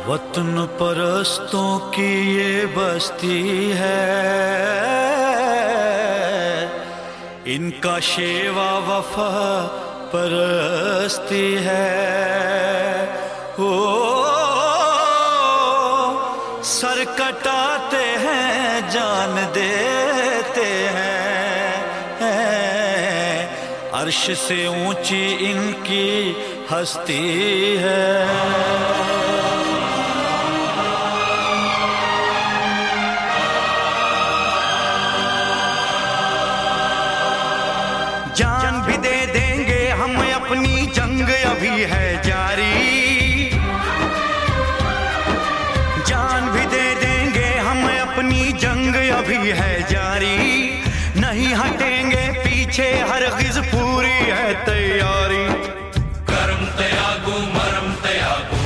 वतन परस्तों की ये बस्ती है, इनका शेवा वफा परस्ती है। ओ सर कटाते हैं जान देते हैं, अर्श से ऊंची इनकी हस्ती है। जान भी दे देंगे हम, अपनी जंग अभी है जारी। जान भी दे देंगे हम, अपनी जंग अभी है जारी। नहीं हटेंगे पीछे, हरगिज़ पूरी है तैयारी। करम त्यागू मरम त्यागू,